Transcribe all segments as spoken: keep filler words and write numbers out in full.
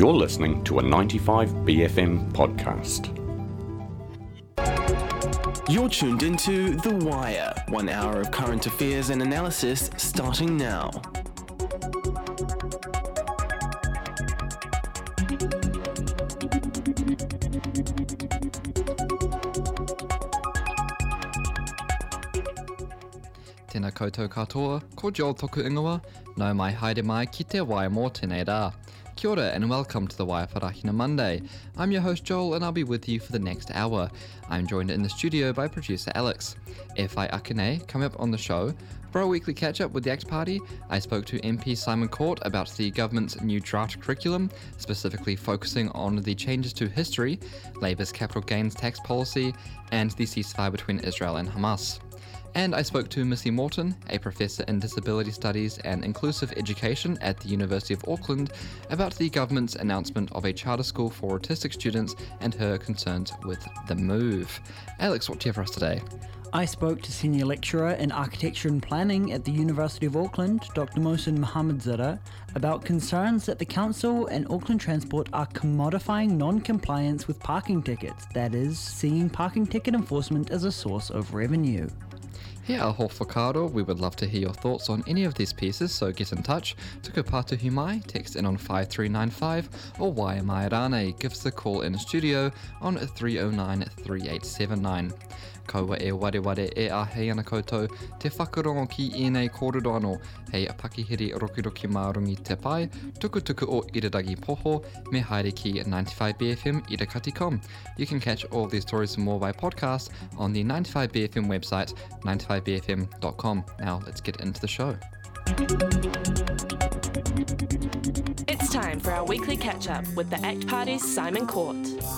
You're listening to a ninety-five B F M podcast. You're tuned into The Wire, one hour of current affairs and analysis starting now. Tēnā koutou katoa, ko Joel toku ingoa, nau mai haere mai ki te Wire mō tēnei rā. Kia ora and welcome to the Wire Wharakina Monday. I'm your host Joel and I'll be with you for the next hour. I'm joined in the studio by producer Alex. E whai akane, coming up on the show, for our weekly catch-up with the ACT Party, I spoke to M P Simon Court about the government's new draft curriculum, specifically focusing on the changes to history, Labour's capital gains tax policy, and the ceasefire between Israel and Hamas. And I spoke to Missy Morton, a professor in disability studies and inclusive education at the University of Auckland, about the government's announcement of a charter school for autistic students and her concerns with the move. Alex, what do you have for us today? I spoke to Senior Lecturer in Architecture and Planning at the University of Auckland, Doctor Mohsin Mohamadzada, about concerns that the Council and Auckland Transport are commodifying non-compliance with parking tickets, that is, seeing parking ticket enforcement as a source of revenue. He aho whakaaro, we would love to hear your thoughts on any of these pieces, so get in touch. Tuku pātuhi mai, text in on five three nine five, or Waia mai rānei, give us a call in studio on three oh nine, three eight seven nine. Kaua e ware ware e a hei ana koutou, te whakarongo ki ēnei kōrero anō, hei a pakihiri roki roki mārungi te pai, tuku tuku o Irirangi Poho, me haere ki ninety-five B F M irakati dot com. You can catch all these stories and more by podcast on the ninety-five B F M website, ninety-five B F M dot com. Now let's get into the show. It's time for our weekly catch-up with the ACT Party's Simon Court.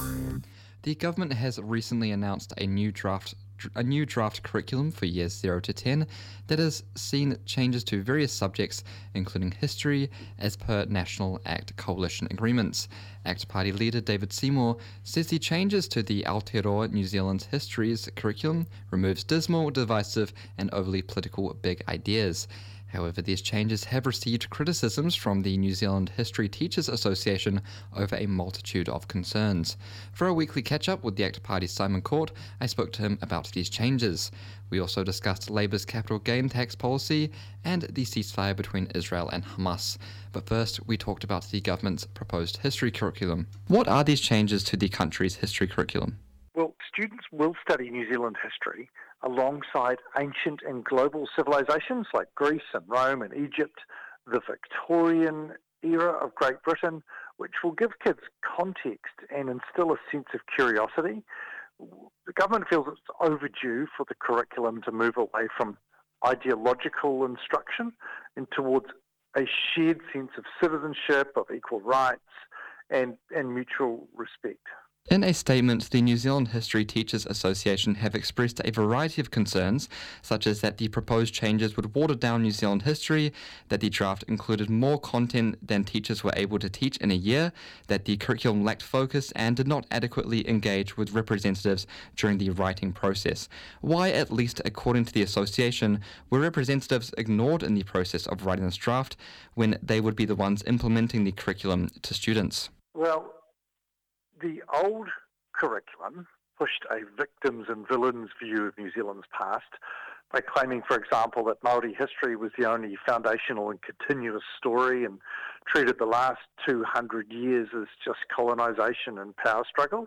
The government has recently announced a new draft a new draft curriculum for years zero to ten that has seen changes to various subjects, including history, as per National ACT Coalition agreements. ACT Party leader David Seymour says the changes to the Aotearoa New Zealand's Histories curriculum removes dismal, divisive, and overly political big ideas. However, these changes have received criticisms from the New Zealand History Teachers Association over a multitude of concerns. For our weekly catch-up with the ACT Party's Simon Court, I spoke to him about these changes. We also discussed Labour's capital gain tax policy and the ceasefire between Israel and Hamas. But first, we talked about the government's proposed history curriculum. What are these changes to the country's history curriculum? Well, students will study New Zealand history alongside ancient and global civilizations like Greece and Rome and Egypt, the Victorian era of Great Britain, which will give kids context and instill a sense of curiosity. The government feels it's overdue for the curriculum to move away from ideological instruction and towards a shared sense of citizenship, of equal rights, and, and mutual respect. In a statement, the New Zealand History Teachers Association have expressed a variety of concerns, such as that the proposed changes would water down New Zealand history, that the draft included more content than teachers were able to teach in a year, that the curriculum lacked focus and did not adequately engage with representatives during the writing process. Why, at least according to the association, were representatives ignored in the process of writing this draft when they would be the ones implementing the curriculum to students? Well, the old curriculum pushed a victims and villains view of New Zealand's past by claiming, for example, that Māori history was the only foundational and continuous story and treated the last two hundred years as just colonisation and power struggles.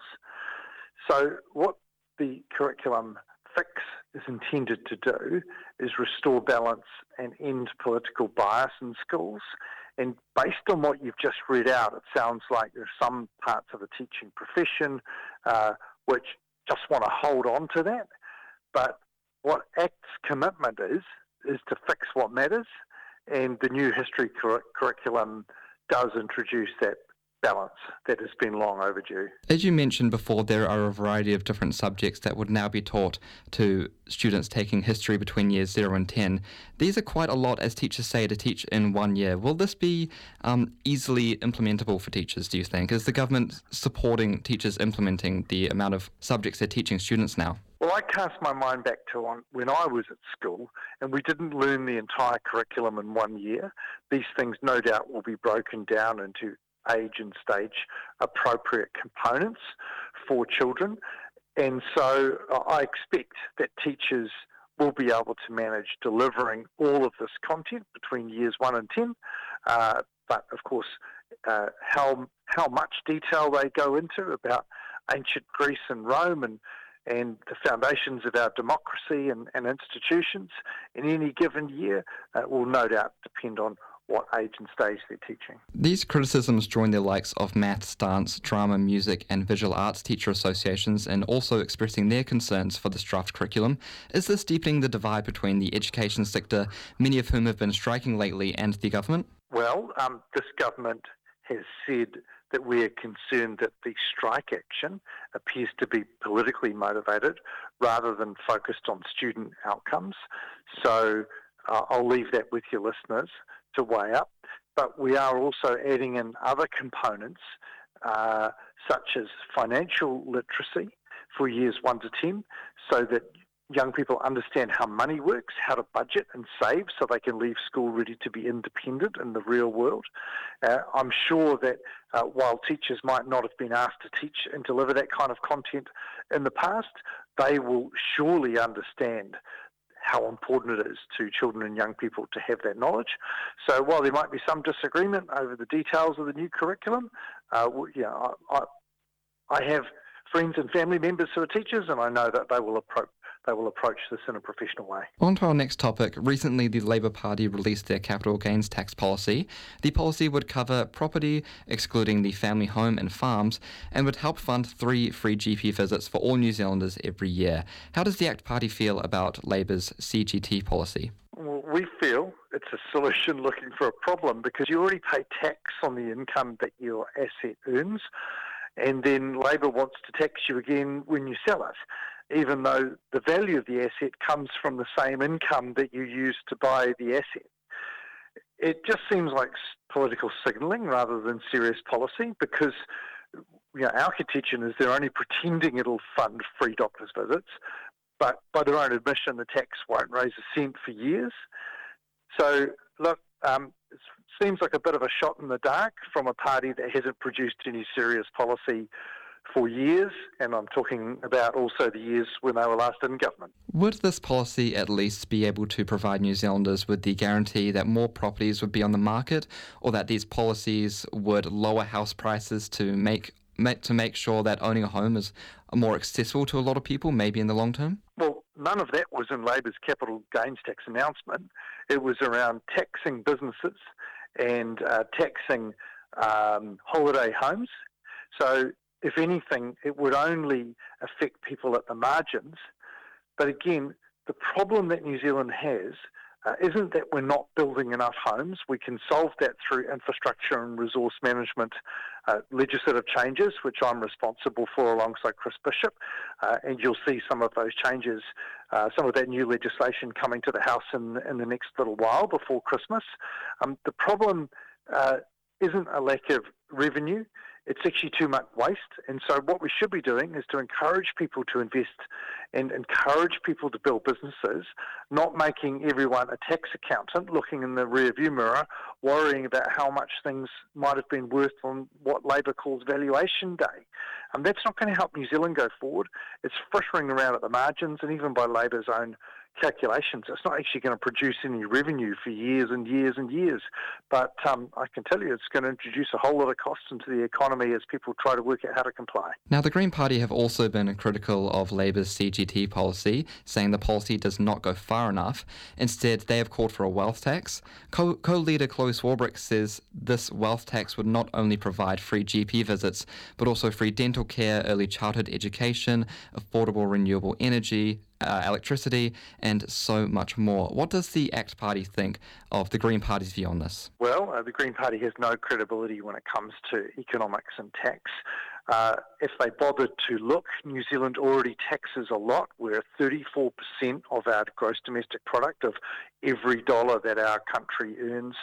So what the curriculum fix is intended to do is restore balance and end political bias in schools. And based on what you've just read out, it sounds like there's some parts of the teaching profession uh, which just want to hold on to that. But what ACT's commitment is, is to fix what matters, and the new history cur- curriculum does introduce that balance that has been long overdue. As you mentioned before, there are a variety of different subjects that would now be taught to students taking history between years zero and ten. These are quite a lot, as teachers say, to teach in one year. Will this be um, easily implementable for teachers, do you think? Is the government supporting teachers implementing the amount of subjects they're teaching students now? Well, I cast my mind back to on when I was at school, and we didn't learn the entire curriculum in one year. These things, no doubt, will be broken down into age and stage appropriate components for children. And so I expect that teachers will be able to manage delivering all of this content between years one and ten. Uh, but of course, uh, how how much detail they go into about ancient Greece and Rome and and the foundations of our democracy and, and institutions in any given year uh, will no doubt depend on what age and stage they're teaching. These criticisms join the likes of maths, dance, drama, music and visual arts teacher associations in also expressing their concerns for this draft curriculum. Is this deepening the divide between the education sector, many of whom have been striking lately, and the government? Well, um, this government has said that we are concerned that the strike action appears to be politically motivated rather than focused on student outcomes. So uh, I'll leave that with your listeners to weigh up. But we are also adding in other components uh, such as financial literacy for years one to ten so that young people understand how money works, how to budget and save so they can leave school ready to be independent in the real world. Uh, I'm sure that uh, while teachers might not have been asked to teach and deliver that kind of content in the past, they will surely understand how important it is to children and young people to have that knowledge. So while there might be some disagreement over the details of the new curriculum, uh, you know, I, I, I have friends and family members who are teachers, and I know that they will approach they will approach this in a professional way. On to our next topic. Recently, the Labour Party released their capital gains tax policy. The policy would cover property, excluding the family home and farms, and would help fund three free G P visits for all New Zealanders every year. How does the ACT Party feel about Labour's C G T policy? Well, we feel it's a solution looking for a problem because you already pay tax on the income that your asset earns, and then Labour wants to tax you again when you sell it, even though the value of the asset comes from the same income that you use to buy the asset. It just seems like political signalling rather than serious policy because you know, our contention is they're only pretending it'll fund free doctors' visits, but by their own admission, the tax won't raise a cent for years. So, look, um, it seems like a bit of a shot in the dark from a party that hasn't produced any serious policy for years, and I'm talking about also the years when they were last in government. Would this policy at least be able to provide New Zealanders with the guarantee that more properties would be on the market, or that these policies would lower house prices to make, make to make sure that owning a home is more accessible to a lot of people, maybe in the long term? Well, none of that was in Labour's capital gains tax announcement. It was around taxing businesses and uh, taxing um, holiday homes. So if anything, it would only affect people at the margins. But again, the problem that New Zealand has uh, isn't that we're not building enough homes. We can solve that through infrastructure and resource management uh, legislative changes, which I'm responsible for alongside Chris Bishop. Uh, and you'll see some of those changes, uh, some of that new legislation coming to the House in, in the next little while before Christmas. Um, the problem uh, isn't a lack of revenue. It's actually too much waste. And so what we should be doing is to encourage people to invest and encourage people to build businesses, not making everyone a tax accountant looking in the rearview mirror, worrying about how much things might have been worth on what Labour calls valuation day. Um, that's not going to help New Zealand go forward. It's frittering around at the margins, and even by Labour's own calculations, it's not actually going to produce any revenue for years and years and years. But um, I can tell you it's going to introduce a whole lot of costs into the economy as people try to work out how to comply. Now, the Green Party have also been critical of Labour's C G T policy, saying the policy does not go far enough. Instead, they have called for a wealth tax. Co- Co-leader Chloe Swarbrick says this wealth tax would not only provide free G P visits, but also free dental care, early childhood education, affordable renewable energy, Uh, electricity, and so much more. What does the ACT Party think of the Green Party's view on this? Well, uh, the Green Party has no credibility when it comes to economics and tax. Uh, if they bothered to look, New Zealand already taxes a lot. We're thirty-four percent of our gross domestic product, of every dollar that our country earns.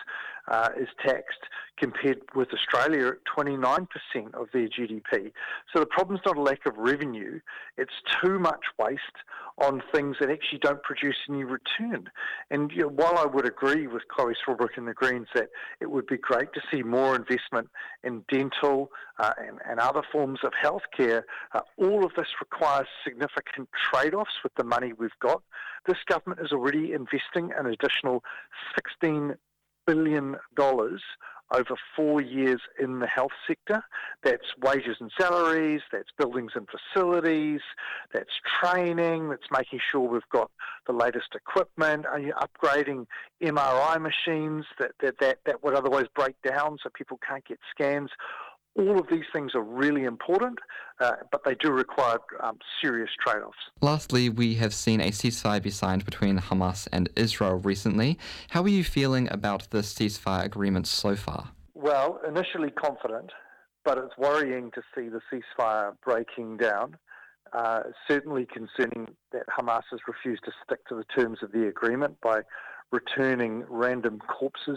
uh, is taxed compared with Australia at twenty-nine percent of their G D P. So the problem's not a lack of revenue, it's too much waste on things that actually don't produce any return. And you know, while I would agree with Chloe Swarbrick and the Greens that it would be great to see more investment in dental uh, and, and other forms of healthcare, uh, all of this requires significant trade-offs with the money we've got. This government is already investing an additional sixteen billion dollars over four years in the health sector. That's wages and salaries, that's buildings and facilities, that's training, that's making sure we've got the latest equipment, are you upgrading M R I machines that, that, that, that would otherwise break down so people can't get scans. All of these things are really important, uh, but they do require um, serious trade-offs. Lastly, we have seen a ceasefire be signed between Hamas and Israel recently. How are you feeling about the ceasefire agreement so far? Well, initially confident, but it's worrying to see the ceasefire breaking down. Uh, certainly concerning that Hamas has refused to stick to the terms of the agreement by returning random corpses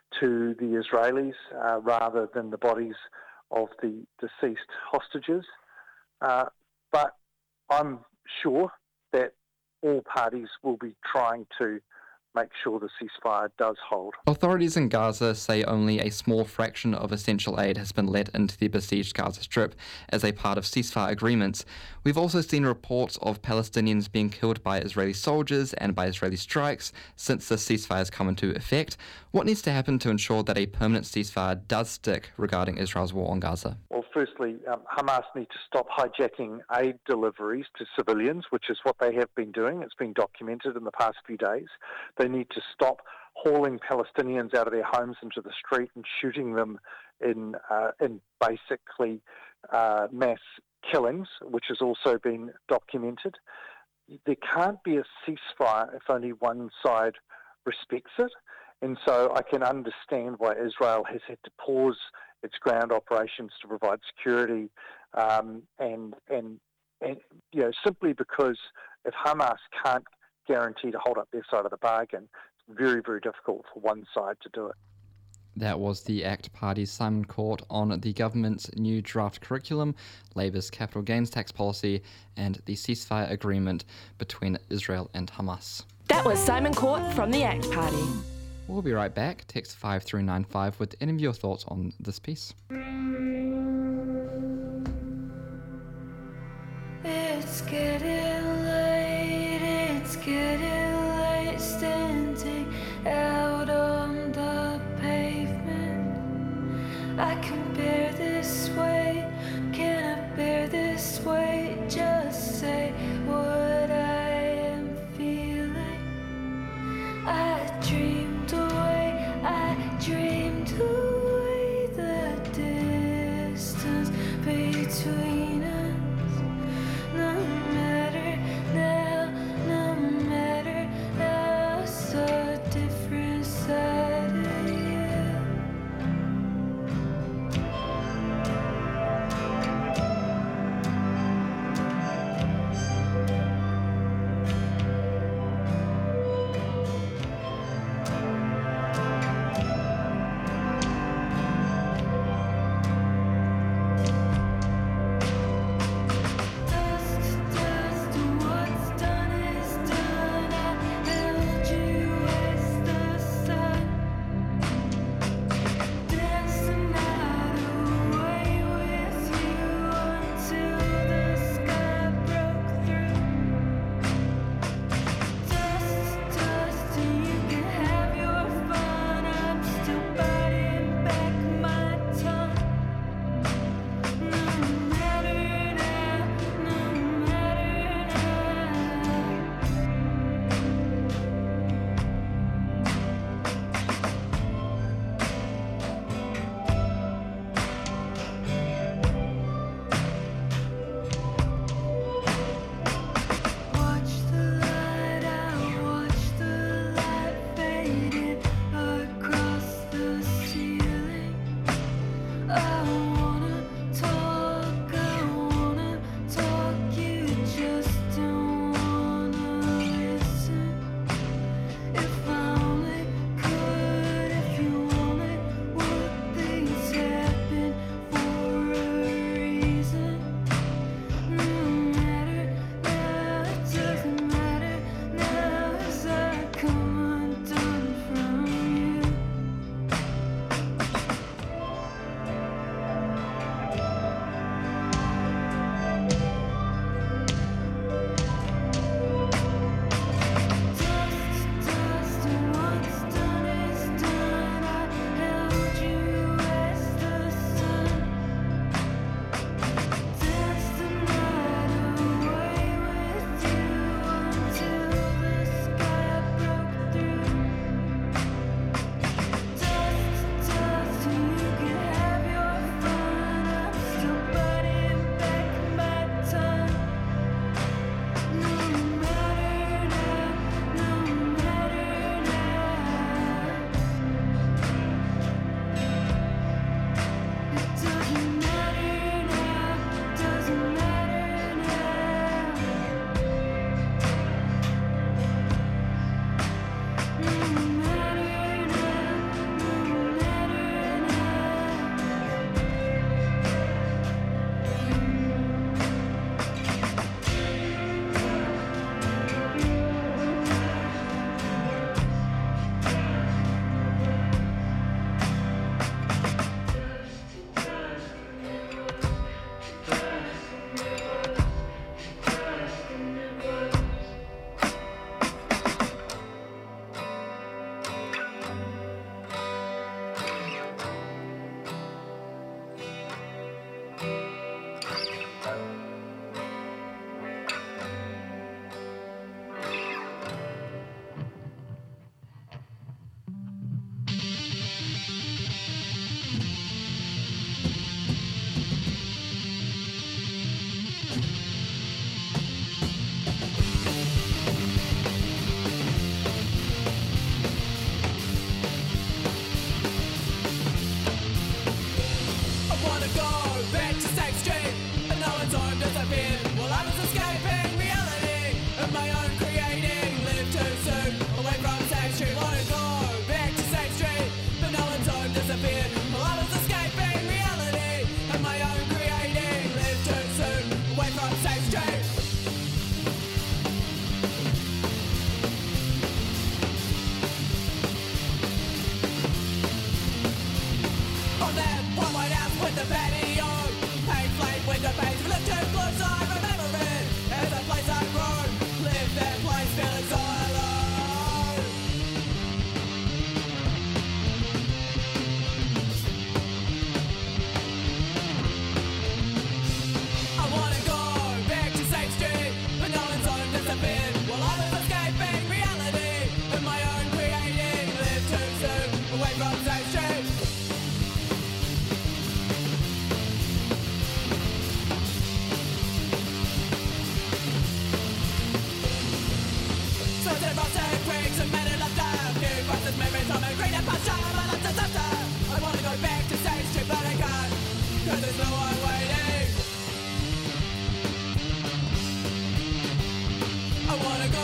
to the Israelis uh, rather than the bodies of the deceased hostages. Uh, but I'm sure that all parties will be trying to make sure the ceasefire does hold. Authorities in Gaza say only a small fraction of essential aid has been let into the besieged Gaza Strip as a part of ceasefire agreements. We've also seen reports of Palestinians being killed by Israeli soldiers and by Israeli strikes since the ceasefire has come into effect. What needs to happen to ensure that a permanent ceasefire does stick regarding Israel's war on Gaza? Well, firstly, um, Hamas need to stop hijacking aid deliveries to civilians, which is what they have been doing. It's been documented in the past few days. They need to stop hauling Palestinians out of their homes into the street and shooting them in uh, in basically uh, mass killings, which has also been documented. There can't be a ceasefire if only one side respects it. And so I can understand why Israel has had to pause its ground operations to provide security, um, and, and, and, you know, simply because if Hamas can't guarantee to hold up their side of the bargain, it's very, very difficult for one side to do it. That was the ACT Party's Simon Court on the government's new draft curriculum, Labour's capital gains tax policy, and the ceasefire agreement between Israel and Hamas. That was Simon Court from the ACT Party. We'll be right back. Text five three nine five with any of your thoughts on this piece. It's getting late, it's getting late, standing out on the pavement. I can bear this weight, can I bear this weight? Just say what I am feeling. I dreamed away, I dreamed away the distance between us. No matter now, no matter now, so different side of with the patio. Paint flame with the paint. Look too close, I remember it. As a place I grew. Live that place feeling so alone. I wanna go back to Safe Street, but no one's on disappeared. While I was escaping reality, in my own creating. Live too soon, away from Safe Street. Certain frosted bricks and men in laughter. Few buses, memories of a green and pasture. My life's a disaster. I wanna go back to Safe Street, but I can't, 'cause there's no one waiting. I wanna go.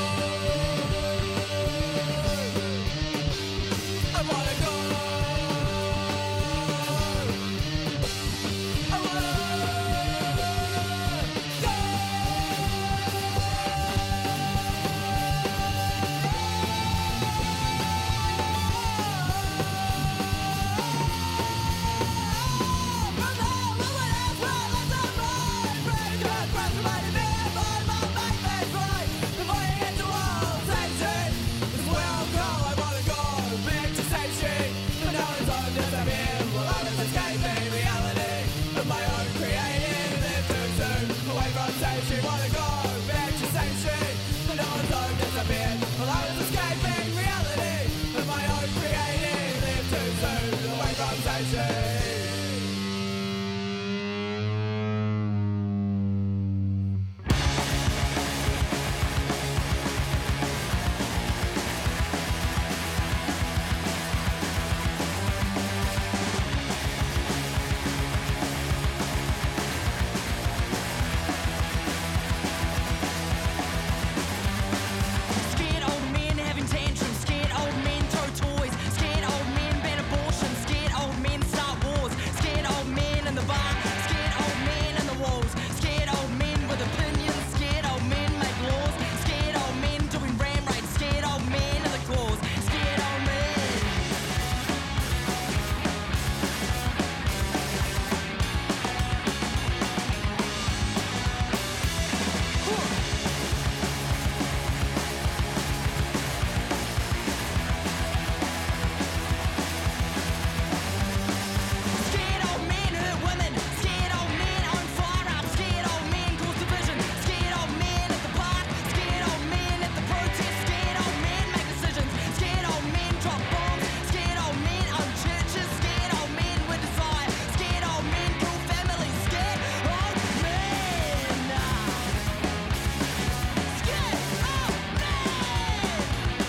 I wanna go. I wanna go. Scared old men having tantrums, scared old men throw toys, scared old men ban abortion, scared old men start wars, scared old men in the bar, scared old men in the walls, scared old men with opinions, scared old men make laws, scared old men doing ram raids, scared old men in the claws, scared old men. Scared old men hurt women, scared old men own firearms, scared old men cause division, scared old men at the park, scared old men at the protest, scared old men make decisions, scared old men drop bombs, scared old men own churches, scared old men with desire, scared old men kill families, scared old men. Scared old men.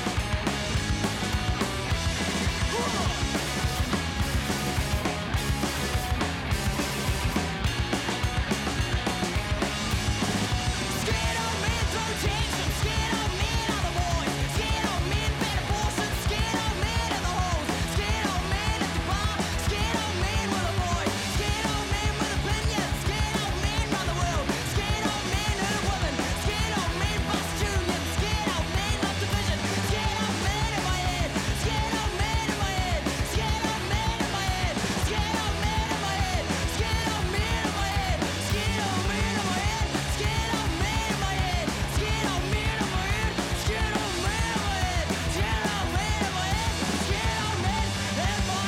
Scared old men throw tantrums, scared old men are the boys, scared old men ban abortion, scared old men in the halls, scared old men at the bar, scared old men with a voice, scared old men with opinions, scared old men run the world, scared old men hurt women, scared old men bust unions, scared old men love division, scared old men in my head, scared old men in my head, scared old men in my head, scared old men in my head, scared old men in my head, scared old men in my head, scared old men in my head, scared old men in my head, scared old men in my head, scared old men in my head, scared old men in my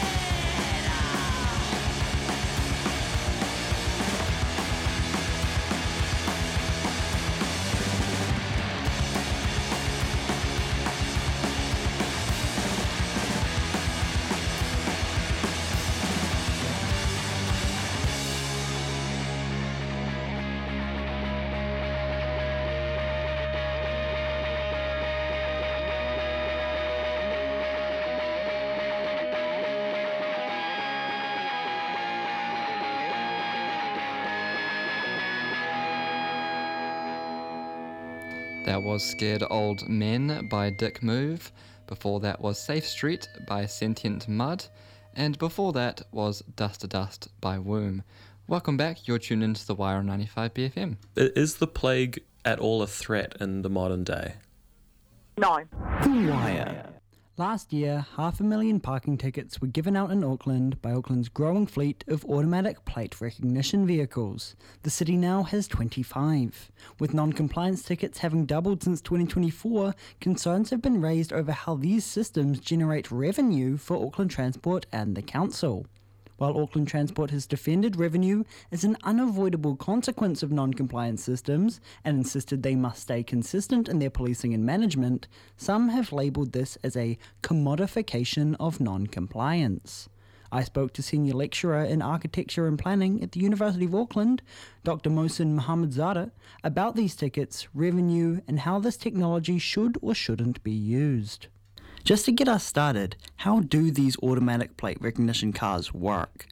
That was Scared Old Men by Dick Move. Before that was Safe Street by Sentient Mud. And before that was Dust to Dust by Womb. Welcome back. You're tuned into The Wire on ninety-five B F M. Is the plague at all a threat in the modern day? No. The Wire. Last year, half a million parking tickets were given out in Auckland by Auckland's growing fleet of automatic plate recognition vehicles. The city now has twenty-five. With non-compliance tickets having doubled since twenty twenty-four, concerns have been raised over how these systems generate revenue for Auckland Transport and the council. While Auckland Transport has defended revenue as an unavoidable consequence of non-compliance systems and insisted they must stay consistent in their policing and management, some have labelled this as a commodification of non-compliance. I spoke to Senior Lecturer in Architecture and Planning at the University of Auckland, Doctor Mohsin Mohammadzada, about these tickets, revenue, and how this technology should or shouldn't be used. Just to get us started, how do these automatic plate recognition cars work?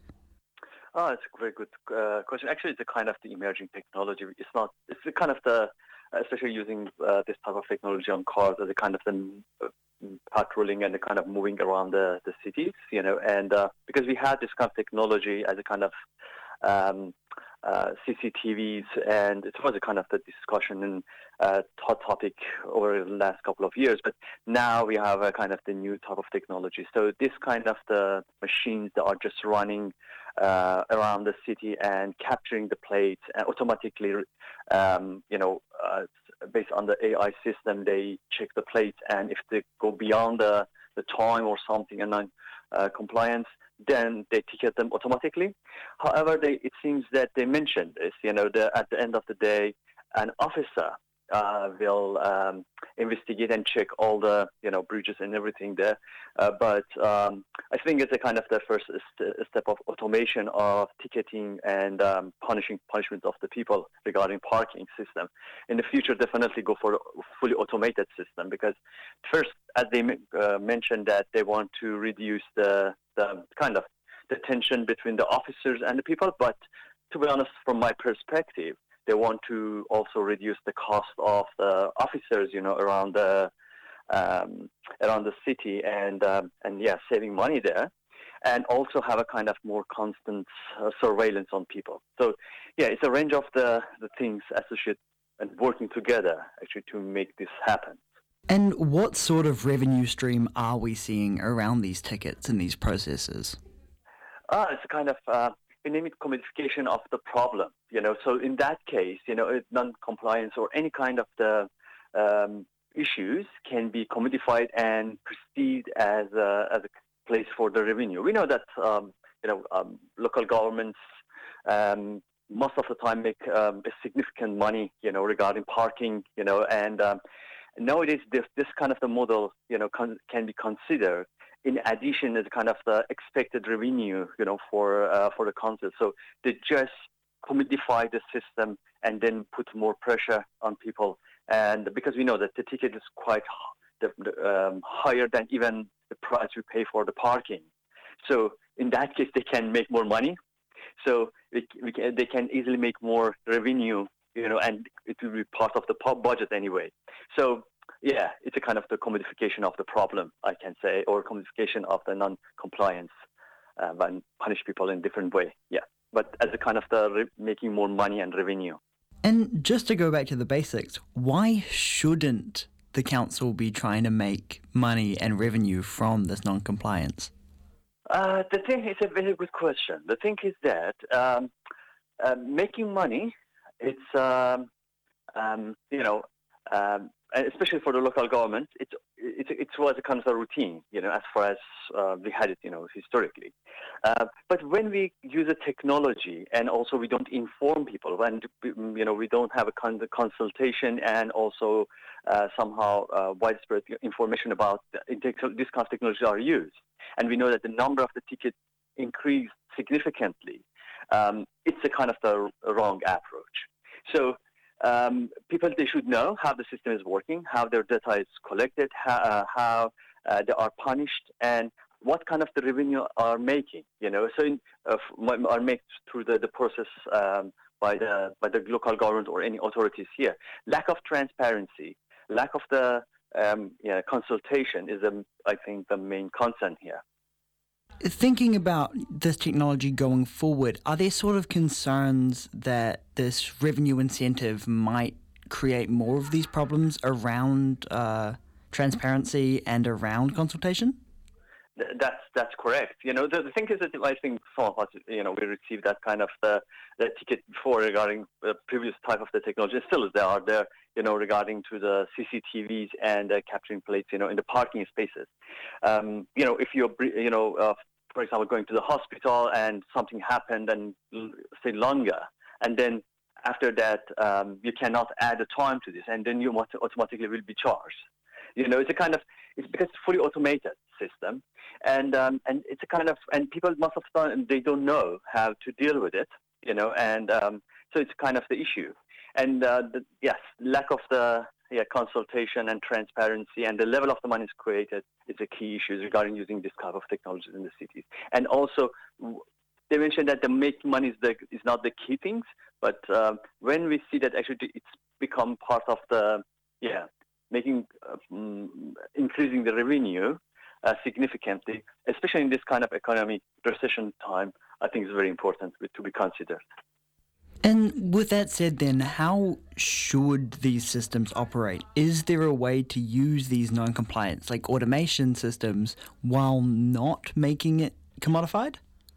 Oh, it's a very good uh, question. Actually, it's a kind of the emerging technology. It's not. It's a kind of the, especially using uh, this type of technology on cars as a kind of the uh, patrolling and the kind of moving around the, the cities, you know. And uh, because we had this kind of technology as a kind of um, uh, C C T Vs, and it was a kind of the discussion and uh, hot topic over the last couple of years. But now we have a kind of the new type of technology. So this kind of the machines that are just running uh, around the city and capturing the plates and automatically, um, you know, uh, based on the A I system, they check the plates, and if they go beyond the, the time or something and non uh, compliance, then they ticket them automatically. However, they, it seems that they mentioned this, you know, the, at the end of the day, an officer uh, will um, investigate and check all the, you know, breaches and everything there. Uh, but um, I think it's a kind of the first st- step of automation of ticketing and um, punishing punishment of the people regarding parking system. In the future, definitely go for a fully automated system, because first, as they uh, mentioned, that they want to reduce the the kind of the tension between the officers and the people. But to be honest, from my perspective, they want to also reduce the cost of the officers, you know, around the um, around the city, and um, and yeah, saving money there, and also have a kind of more constant uh, surveillance on people. So yeah, it's a range of the, the things associated and working together actually to make this happen. And what sort of revenue stream are we seeing around these tickets and these processes? Ah, it's a kind of, uh, we name it commodification of the problem, you know. So in that case, you know, non-compliance or any kind of the um, issues can be commodified and perceived as a, as a place for the revenue. We know that, um, you know, um, local governments um, most of the time make um, a significant money, you know, regarding parking, you know, and um, nowadays, this this kind of the model, you know, can, can be considered in addition as kind of the expected revenue, you know, for uh, for the council. So they just commodify the system and then put more pressure on people. And because we know that the ticket is quite the, the, um, higher than even the price we pay for the parking. So in that case, they can make more money. So we, we can, they can easily make more revenue, you know, and it will be part of the budget anyway. So, yeah, it's a kind of the commodification of the problem, I can say, or commodification of the non-compliance um, and punish people in a different way, yeah. But as a kind of the re- making more money and revenue. And just to go back to the basics, why shouldn't the council be trying to make money and revenue from this non-compliance? Uh, the thing is a very good question. The thing is that um, uh, making money, it's, um, um, you know, um, especially for the local government, it, it, it was a kind of a routine, you know, as far as uh, we had it, you know, historically. Uh, but when we use a technology and also we don't inform people, and, you know, we don't have a con- consultation and also uh, somehow uh, widespread information about the, this kind of technology are used, and we know that the number of the tickets increased significantly, um, it's a kind of the wrong approach. So um, people, they should know how the system is working, how their data is collected, how, uh, how uh, they are punished, and what kind of the revenue are making, you know, so in, uh, are made through the, the process um, by the by the local government or any authorities here. Lack of transparency, lack of the um, yeah, consultation is, um, I think, the main concern here. Thinking about this technology going forward, are there sort of concerns that this revenue incentive might create more of these problems around uh, transparency and around consultation? Th- That's that's correct. You know, the, the thing is that I think some of us, you know, we received that kind of the, the ticket before regarding the previous type of the technology. Still, there are there, you know, regarding to the C C T Vs and uh, capturing plates, you know, in the parking spaces. Um, you know, if you're, you know, uh, for example, going to the hospital and something happened and say longer, and then after that um, you cannot add a time to this, and then you auto- automatically will be charged. You know, it's a kind of, it's because it's fully automated system, and um, and it's a kind of, and people most of the time they don't know how to deal with it. You know, and um, so it's kind of the issue, and uh, the, yes, lack of the yeah consultation and transparency and the level of the money is created is a key issue regarding using this type of technologies in the cities. And also, they mentioned that the making money is the is not the key things, but um, when we see that actually it's become part of the yeah. making, uh, um, increasing the revenue uh, significantly, especially in this kind of economic recession time, I think is very important to be considered. And with that said then, how should these systems operate? Is there a way to use these non-compliance, like automation systems, while not making it commodified?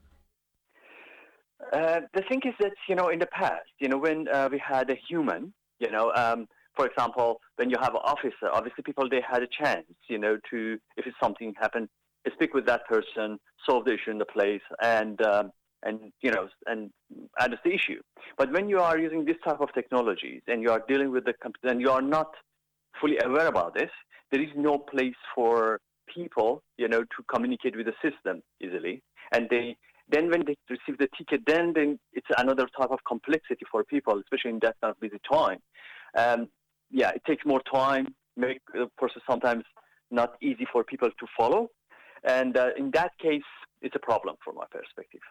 Uh, the thing is that, you know, in the past, you know, when uh, we had a human, you know, um, for example, when you have an officer, obviously people, they had a chance, you know, to, if it's something happened, speak with that person, solve the issue in the place, and, um, and you know, and address the issue. But when you are using this type of technologies and you are dealing with the computer and you are not fully aware about this, there is no place for people, you know, to communicate with the system easily. And they, then when they receive the ticket, then, then it's another type of complexity for people, especially in that kind of busy time. Um, Yeah, it takes more time, make the process sometimes not easy for people to follow. And uh, in that case, it's a problem from my perspective.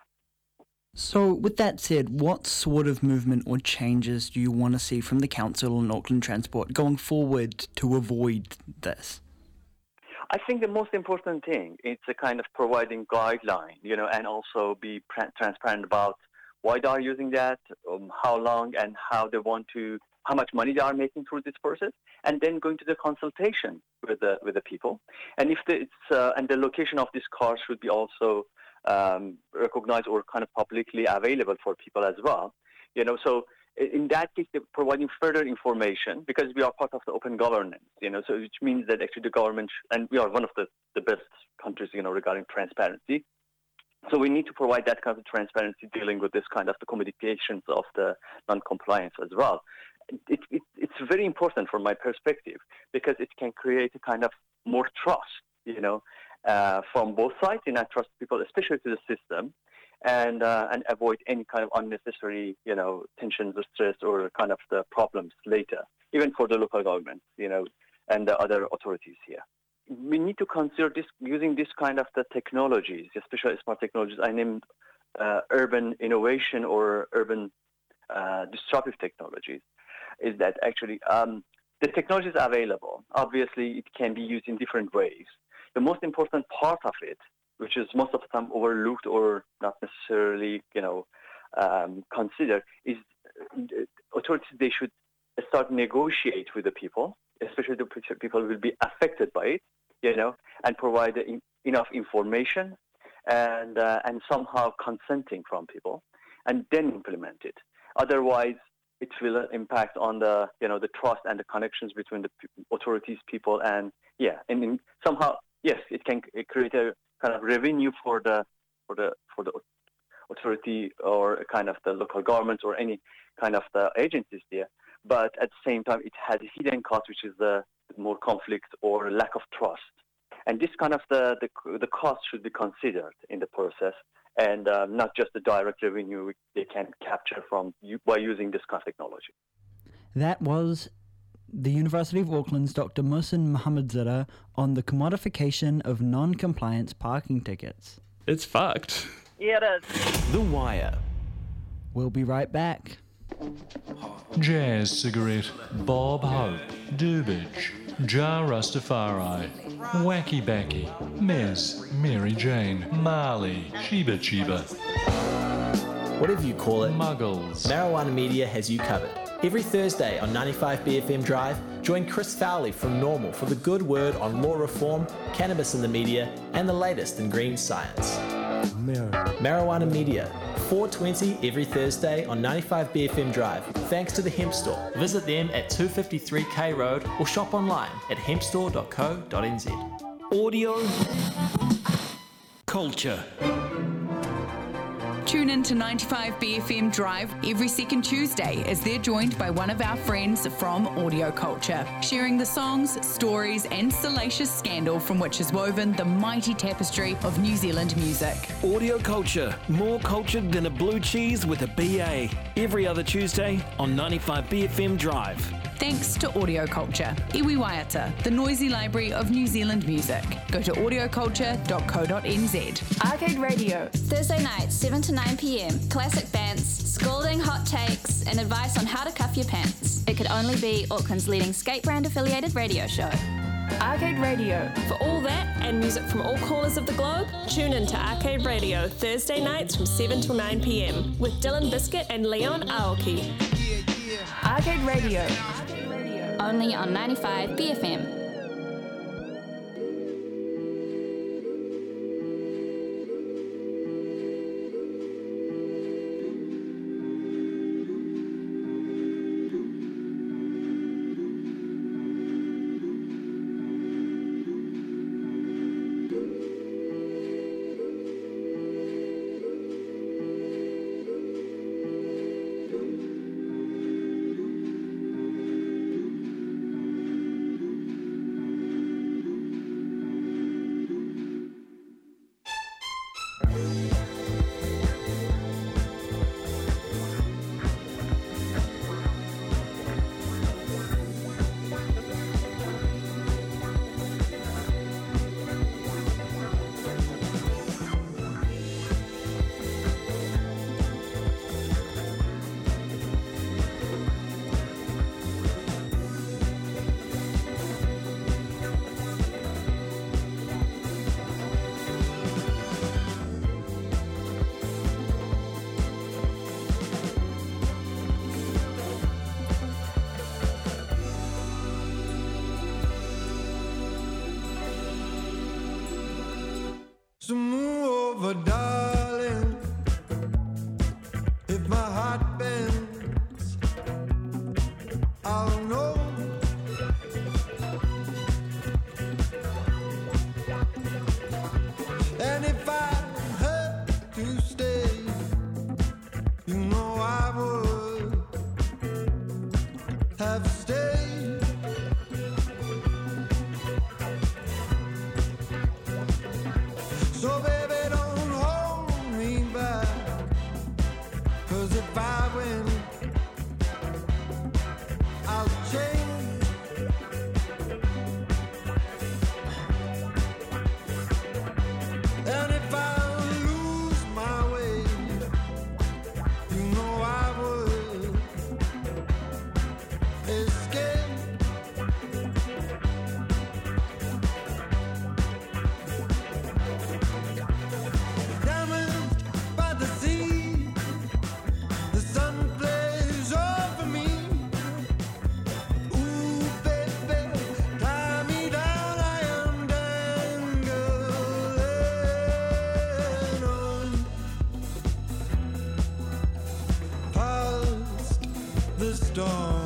So with that said, what sort of movement or changes do you want to see from the Council and Auckland Transport going forward to avoid this? I think the most important thing is a kind of providing guideline, you know, and also be pr- transparent about why they are using that, um, how long and how they want to, how much money they are making through this process, and then going to the consultation with the with the people. And if the, it's uh, and the location of this car should be also um, recognized or kind of publicly available for people as well. You know, so in that case, they're providing further information because we are part of the open governance. You know, so which means that actually the government sh- and we are one of the, the best countries, you know, regarding transparency. So we need to provide that kind of transparency dealing with this kind of the communications of the non-compliance as well. It, it, it's very important from my perspective because it can create a kind of more trust, you know, uh, from both sides, and I trust people, especially to the system, and uh, and avoid any kind of unnecessary, you know, tensions or stress or kind of the problems later, even for the local governments, you know, and the other authorities here. We need to consider this using this kind of the technologies, especially smart technologies. I named uh, urban innovation or urban uh, disruptive technologies. Is that actually um, the technology is available. Obviously, it can be used in different ways. The most important part of it, which is most of the time overlooked or not necessarily, you know, um, considered, is authorities, they should start negotiate with the people, especially the people who will be affected by it, you know, and provide in, enough information and uh, and somehow consenting from people, and then implement it. Otherwise, it will impact on the, you know, the trust and the connections between the authorities, people, and yeah, and in somehow, yes, it can create a kind of revenue for the for the for the authority or a kind of the local governments or any kind of the agencies there. But at the same time, it has a hidden cost, which is the more conflict or lack of trust. And this kind of the the, the cost should be considered in the process. And uh, not just the direct revenue they can capture from you by using this kind of technology. That was the University of Auckland's Doctor Mohsin Mohammadzada on the commodification of non-compliance parking tickets. It's fucked. Yeah, it is. The Wire. We'll be right back. Jazz Cigarette, Bob Hope, Durbridge, Jar Rastafari, Wacky Backy, Mez, Mary Jane, Marley, Chiba Chiba. Whatever you call it, Muggles. Marijuana Media has you covered. Every Thursday on ninety-five B F M Drive, Join Chris Fowley from Normal for the good word on law reform, cannabis in the media, and the latest in green science. Mar- Marijuana Media, four twenty every Thursday on ninety-five B F M Drive, thanks to the Hemp Store. Visit them at two fifty-three K Road or shop online at hemp store dot co dot n z. Audio culture. Tune in to ninety-five B F M Drive every second Tuesday as they're joined by one of our friends from Audio Culture, sharing the songs, stories and salacious scandal from which is woven the mighty tapestry of New Zealand music. Audio culture, more cultured than a blue cheese with a B A. Every other Tuesday on ninety-five B F M Drive. Thanks to Audio Culture, Iwi Waiata, the noisy library of New Zealand music. Go to audio culture dot co dot n z. Arcade Radio, Thursday nights, seven to nine p.m. Classic bands, scolding hot takes, and advice on how to cuff your pants. It could only be Auckland's leading skate brand affiliated radio show. Arcade Radio. For all that and music from all corners of the globe, tune in to Arcade Radio Thursday nights from seven to nine p.m. with Dylan Biscuit and Leon Aoki. Arcade Radio. Only on ninety-five B F M. So move over, darling, if my heart bends, I'll know. And if I had to stay, you know I would have stayed. So baby, don't hold me back, 'cause if I win, I'll change. And if I lose my way, you know I would escape. The storm.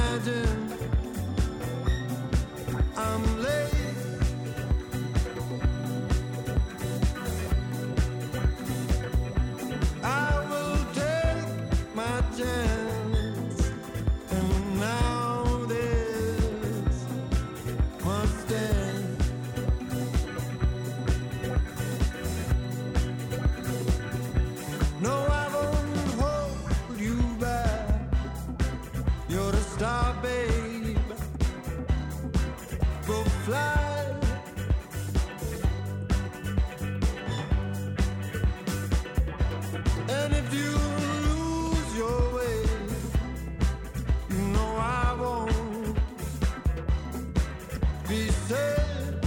imagine I'm late. I will take my chance, and now this must end. No, I won't hold you back. You're the star, babe. Go fly. And if you lose your way, you know I won't be saved.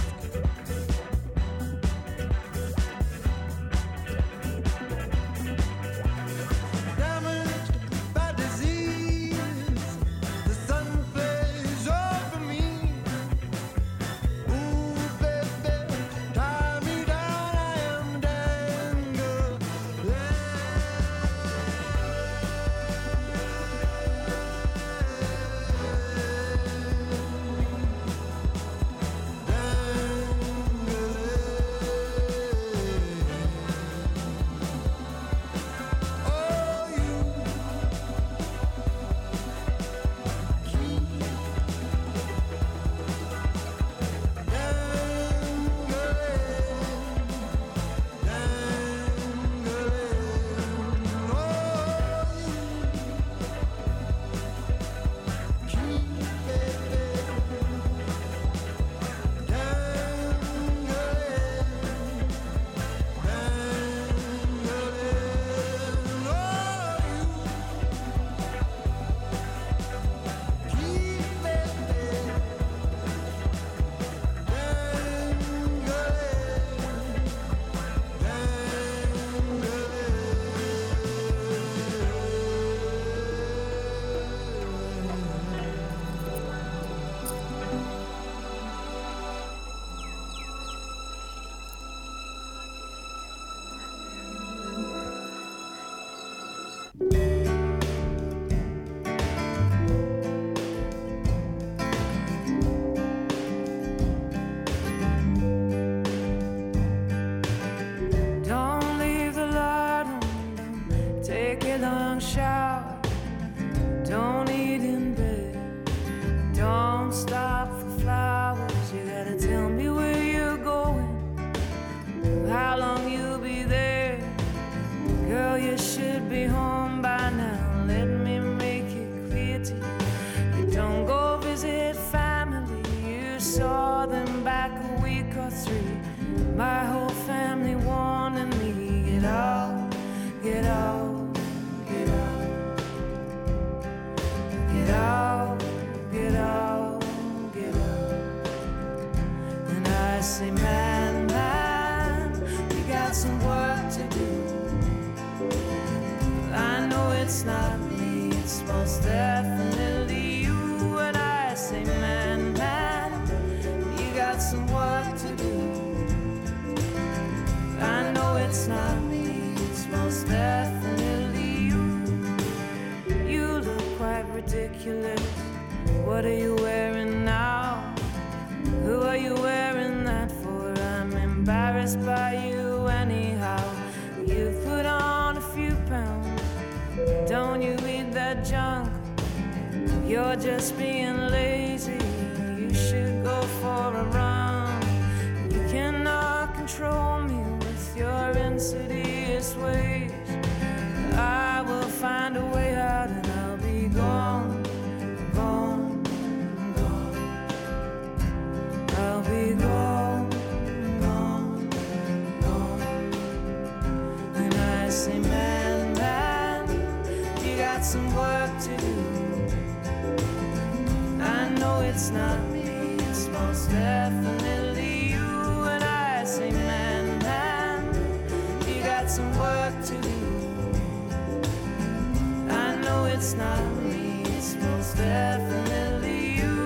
Damaged by disease, the sun plays over me. Ooh, baby, tie me down, I am dangerous. Oh, you Don't leave the light on, don't take a long shower, don't eat in bed, don't stop for flowers. You gotta tell me where you're going, how long you'll be there. Girl, you should be home by now. Let me make it clear to you. You don't go visit family, you saw them back a week or three. My whole family wanted me. Get out, get out, get out. Get out, get out, get out. And I say, man, man, you got some work to do. I know it's not me, it's most definitely you. And I say, man, man, you got some work to do. I know it's not me, it's most definitely you. You look quite ridiculous. What are you wearing now? Who are you wearing that for? I'm embarrassed by you anyhow. You've put on a few pounds. Don't you eat that junk? You're just being lazy. You should go for a run. You cannot control me with your insidious ways. I will find a way out and I'll be gone, gone, gone. I'll be gone, gone, gone. And I say, man, man, you got some work to do. I know it's not me, it's most definitely you. And I say, man, man, you got some work to do. I know it's not me, it's most definitely you.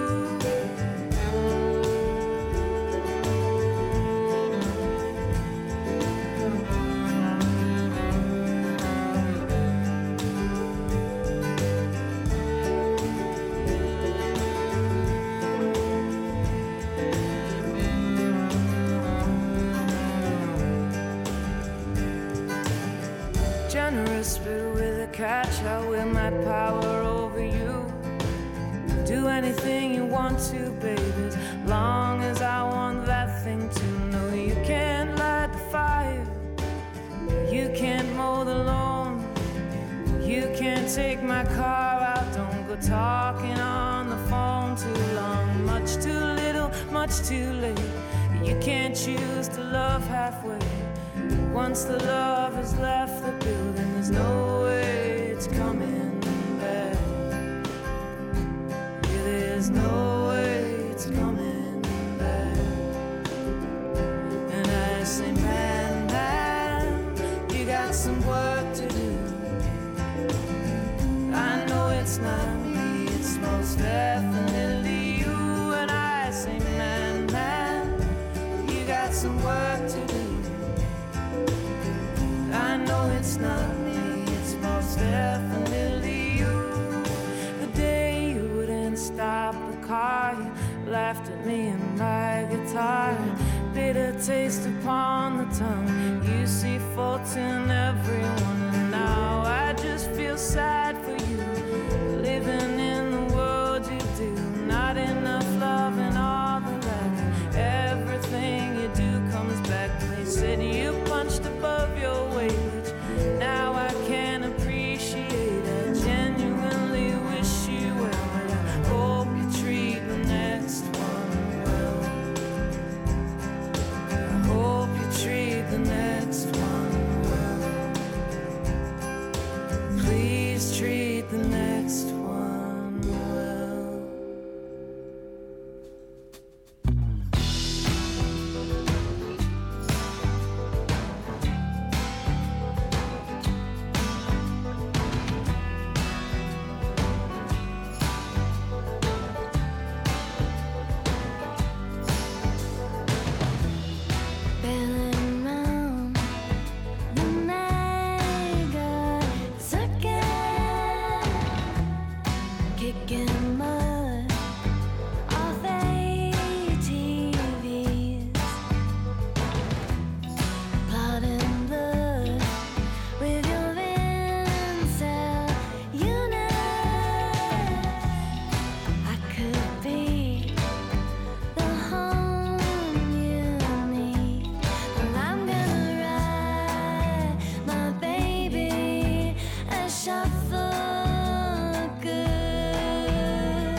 whispered with a catch, I will my power over you. Do anything you want to, baby, as long as I want that thing to know. You can't light the fire, you can't mow the lawn, you can't take my car out. Don't go talking on the phone too long. Much too little, much too late. You can't choose to love halfway. Once the love has left the building, there's no way it's coming back. Yeah, there's no way it's coming back. And I say, man, man, you got some work to do. I know it's not me, it's most definitely you. And I say, man, man, you got some work to do. I know it's not me, it's most definitely you. The day you wouldn't stop the car, you laughed at me and my guitar. Bitter taste upon the tongue, you see fault in everyone. And now I just feel sad for you, living in the world you do. Not enough love and all the lack, everything you do comes back. They said you punched above your weight, which now I can appreciate. I genuinely wish you well, but I hope you treat the next one well. I hope you treat the next one well. Please treat the next one well. Bailing round the mega circuit, kicking mud off A T Vs, plotting blood with your incel unit. I could be the home you need. Well, I'm gonna ride my baby a shuffle good.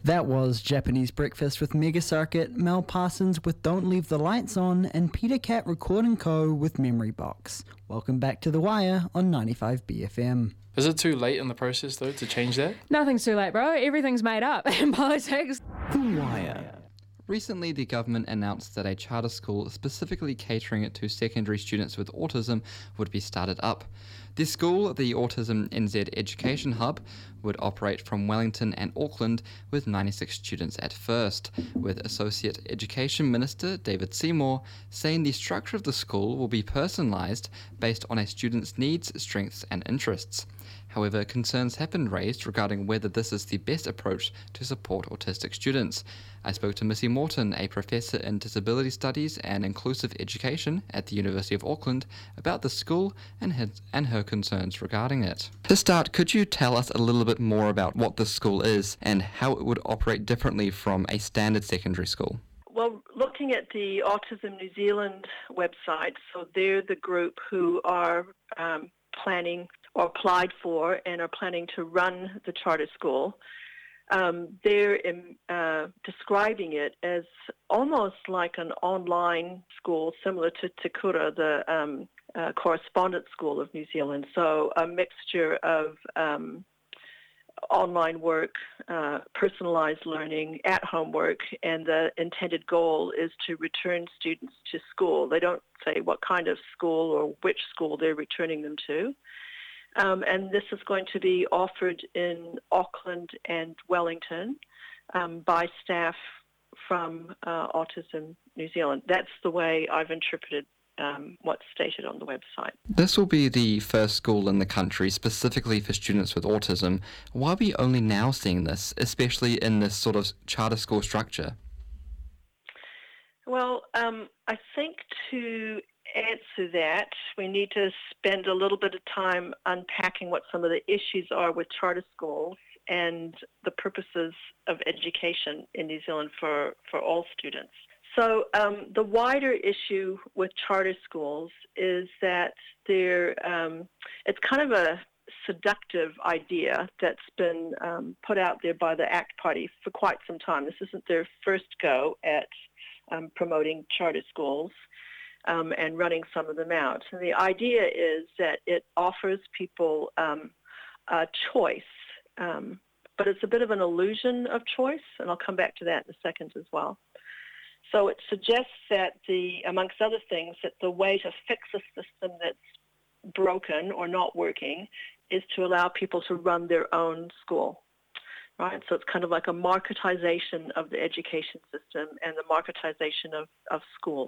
That was Japanese Breakfast with Mega Circuit, Mel Parsons with Don't Leave the Lights On, and Peter Cat Recording Co. with Memory Box. Welcome back to The Wire on ninety-five B F M. Is it too late in the process, though, to change that? Nothing's too late, bro. Everything's made up in politics. The Wire. Recently, the government announced that a charter school specifically catering it to secondary students with autism would be started up. This school, the Autism N Z Education Hub, would operate from Wellington and Auckland with ninety-six students at first, with Associate Education Minister David Seymour saying the structure of the school will be personalised based on a student's needs, strengths and interests. However, concerns have been raised regarding whether this is the best approach to support autistic students. I spoke to Missy Morton, a professor in disability studies and inclusive education at the University of Auckland, about the school and her, and her concerns regarding it. To start, could you tell us a little bit more about what this school is and how it would operate differently from a standard secondary school? Well, looking at the Autism New Zealand website, so they're the group who are um, planning or applied for and are planning to run the charter school. Um, they're in, uh, describing it as almost like an online school similar to Te Kura, the um, uh, correspondence school of New Zealand. So a mixture of um, online work, uh, personalised learning, at-home work, and the intended goal is to return students to school. They don't say what kind of school or which school they're returning them to. Um, and this is going to be offered in Auckland and Wellington um, by staff from uh, Autism New Zealand. That's the way I've interpreted um, what's stated on the website. This will be the first school in the country specifically for students with autism. Why are we only now seeing this, especially in this sort of charter school structure? Well, um, I think to answer that, we need to spend a little bit of time unpacking what some of the issues are with charter schools and the purposes of education in New Zealand for, for all students. So um, the wider issue with charter schools is that they're, um, it's kind of a seductive idea that's been um, put out there by the ACT Party for quite some time. This isn't their first go at um, promoting charter schools. Um, and running some of them out. And the idea is that it offers people um, a choice, um, but it's a bit of an illusion of choice, and I'll come back to that in a second as well. So it suggests that the, amongst other things, that the way to fix a system that's broken or not working is to allow people to run their own school, right? So it's kind of like a marketization of the education system and the marketization of, of schools.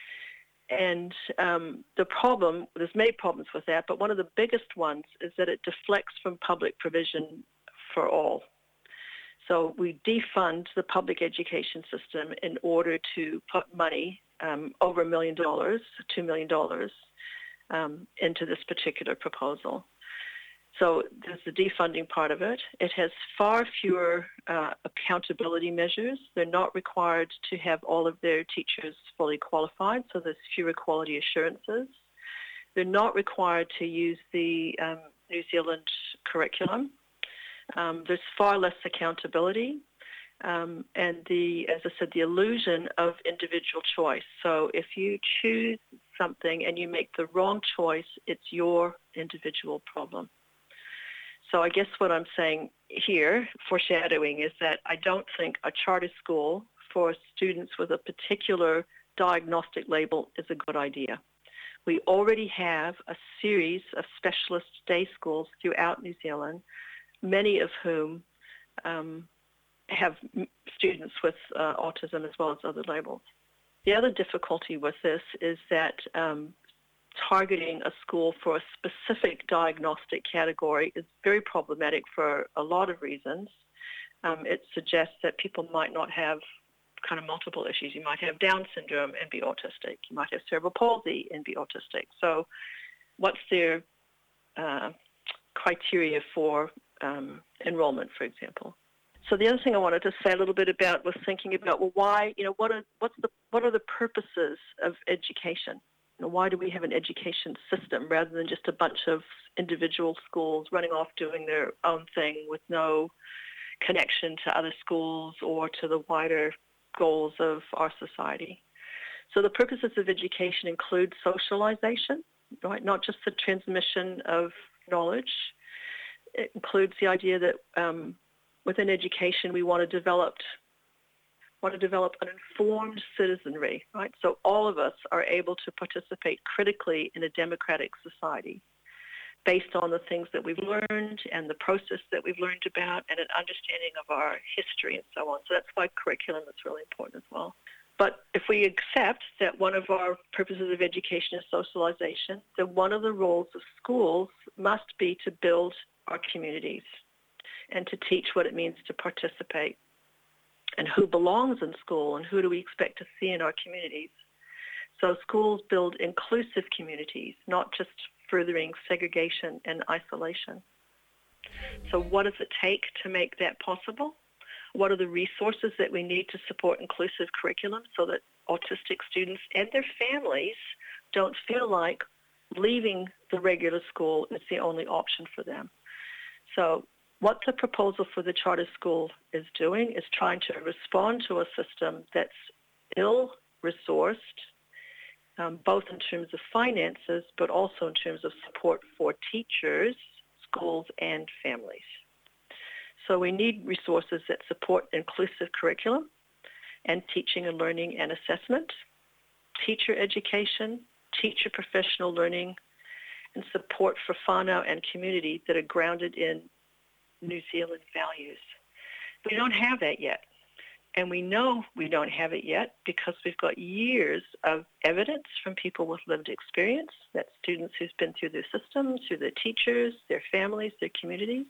And um, the problem, there's many problems with that, but one of the biggest ones is that it deflects from public provision for all. So we defund the public education system in order to put money, um, over a million dollars, two million dollars, um, into this particular proposal. So there's the defunding part of it. It has far fewer uh, accountability measures. They're not required to have all of their teachers fully qualified, so there's fewer quality assurances. They're not required to use the um, New Zealand curriculum. Um, there's far less accountability. Um, and the, as I said, the illusion of individual choice. So if you choose something and you make the wrong choice, it's your individual problem. So I guess what I'm saying here, foreshadowing, is that I don't think a charter school for students with a particular diagnostic label is a good idea. We already have a series of specialist day schools throughout New Zealand, many of whom um, have students with uh, autism as well as other labels. The other difficulty with this is that um, targeting a school for a specific diagnostic category is very problematic for a lot of reasons. Um, it suggests that people might not have kind of multiple issues. You might have Down syndrome and be autistic. You might have cerebral palsy and be autistic. So what's their uh, criteria for um, enrollment, for example? So the other thing I wanted to say a little bit about was thinking about, well, why, you know, what are, what's the, what are the purposes of education? You know, why do we have an education system rather than just a bunch of individual schools running off doing their own thing with no connection to other schools or to the wider goals of our society. So the purposes of education include socialization, right? Not just the transmission of knowledge. It includes the idea that um, within education we want to develop want to develop an informed citizenry, right? So all of us are able to participate critically in a democratic society based on the things that we've learned and the process that we've learned about and an understanding of our history and so on. So that's why curriculum is really important as well. But if we accept that one of our purposes of education is socialization, then one of the roles of schools must be to build our communities and to teach what it means to participate and who belongs in school and who do we expect to see in our communities. So schools build inclusive communities, not just furthering segregation and isolation. So what does it take to make that possible? What are the resources that we need to support inclusive curriculum so that autistic students and their families don't feel like leaving the regular school is the only option for them? So what the proposal for the charter school is doing is trying to respond to a system that's ill-resourced, um, both in terms of finances, but also in terms of support for teachers, schools, and families. So we need resources that support inclusive curriculum and teaching and learning and assessment, teacher education, teacher professional learning, and support for whānau and community that are grounded in New Zealand values. We don't have that yet. And we know we don't have it yet because we've got years of evidence from people with lived experience, that's students who've been through their systems, through their teachers, their families, their communities.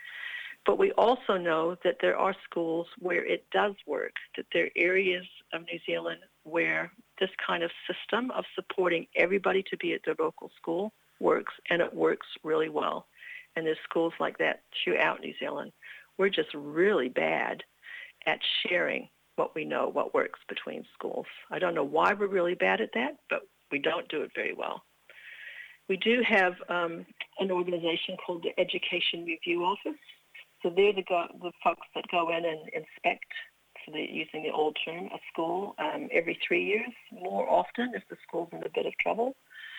But we also know that there are schools where it does work, that there are areas of New Zealand where this kind of system of supporting everybody to be at their local school works, and it works really well. And there's schools like that throughout New Zealand. We're just really bad at sharing what we know, what works between schools. I don't know why we're really bad at that, but we don't do it very well. We do have um, an organization called the Education Review Office. So they're the, go- the folks that go in and inspect, for the, using the old term, a school um, every three years, more often if the school's in a bit of trouble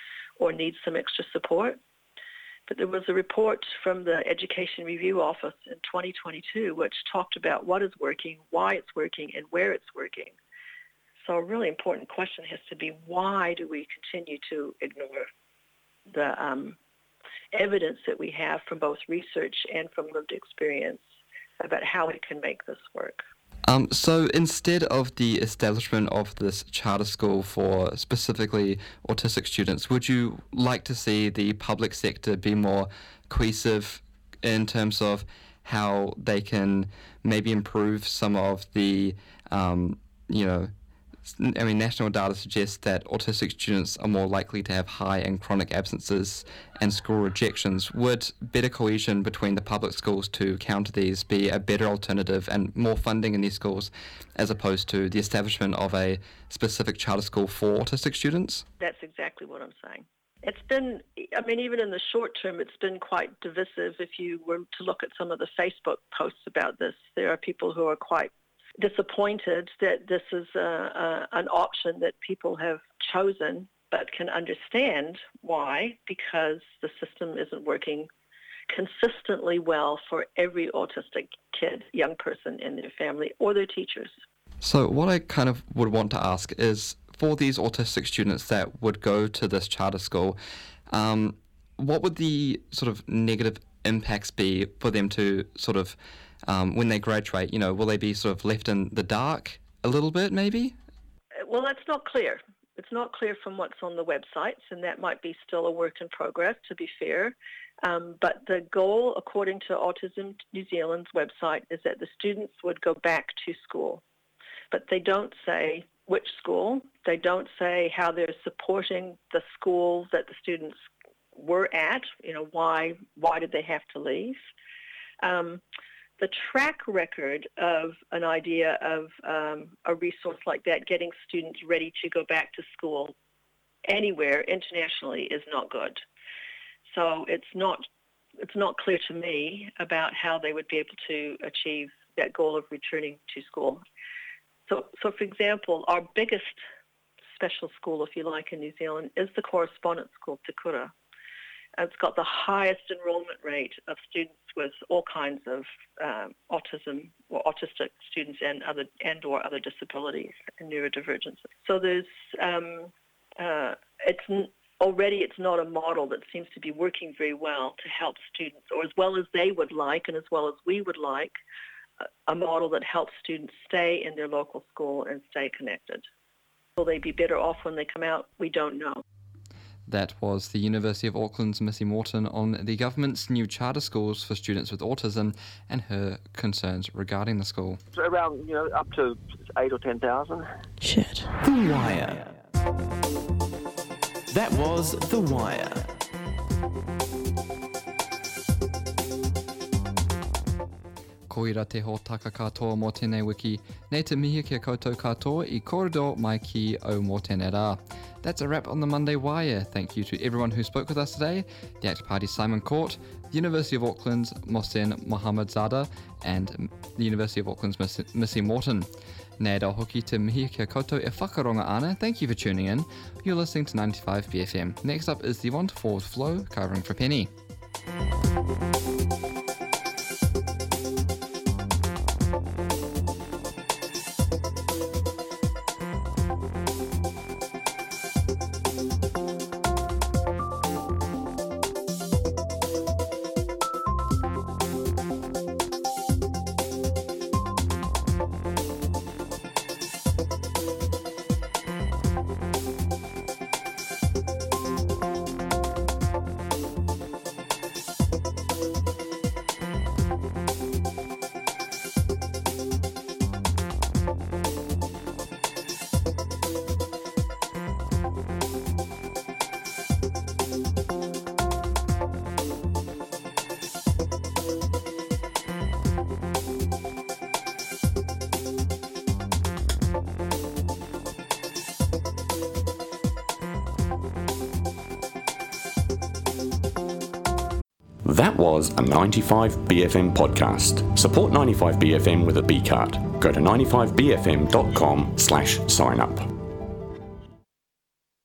or needs some extra support. But there was a report from the Education Review Office in twenty twenty-two which talked about what is working, why it's working, and where it's working. So a really important question has to be, why do we continue to ignore the um, evidence that we have from both research and from lived experience about how we can make this work? Um, so instead of the establishment of this charter school for specifically autistic students, would you like to see the public sector be more cohesive in terms of how they can maybe improve some of the, um, you know, I mean, national data suggests that autistic students are more likely to have high and chronic absences and school rejections. Would better cohesion between the public schools to counter these be a better alternative and more funding in these schools as opposed to the establishment of a specific charter school for autistic students? That's exactly what I'm saying. It's been, I mean, even in the short term, it's been quite divisive. If you were to look at some of the Facebook posts about this, there are people who are quite disappointed that this is a, a, an option that people have chosen, but can understand why, because the system isn't working consistently well for every autistic kid, young person in their family or their teachers. So what I kind of would want to ask is, for these autistic students that would go to this charter school, um, what would the sort of negative impacts be for them to sort of Um, when they graduate? You know, will they be sort of left in the dark a little bit, maybe? Well, that's not clear. It's not clear from what's on the websites, and that might be still a work in progress, to be fair. Um, but the goal, according to Autism New Zealand's website, is that the students would go back to school. But they don't say which school. They don't say how they're supporting the school that the students were at. You know, why, why did they have to leave? Um, The track record of an idea of um, a resource like that, getting students ready to go back to school anywhere internationally, is not good. So it's not it's not clear to me about how they would be able to achieve that goal of returning to school. So, so for example, our biggest special school, if you like, in New Zealand is the correspondence school, Te Kura. It's got the highest enrollment rate of students with all kinds of um, autism or autistic students and other and or other disabilities and neurodivergences. So there's um, uh, it's n- already it's not a model that seems to be working very well to help students, or as well as they would like and as well as we would like, a model that helps students stay in their local school and stay connected. Will they be better off when they come out? We don't know. That was the University of Auckland's Missy Morton on the government's new charter schools for students with autism and her concerns regarding the school. So around, you know, up to eight or ten thousand. Shit. The Wire. That was The Wire. Koira te ho taka katoa mō tēnei wiki. Nei te mihi kia koutou katoa I kōrero mai ki au mō tēnei rā. That's a wrap on the Monday Wire. Thank you to everyone who spoke with us today. The ACT Party's Simon Court, the University of Auckland's Mohsen Mohamedzada, and the University of Auckland's Miss- Missy Morton. Nē rau hoki te mihi kia koutou e whakaronga ana. Thank you for tuning in. You're listening to ninety-five B F M. Next up is the One to Four with Flo, covering for Penny. That was a ninety-five B F M podcast. Support ninety-five B F M with a B card. Go to ninety-five b f m dot com slash sign up.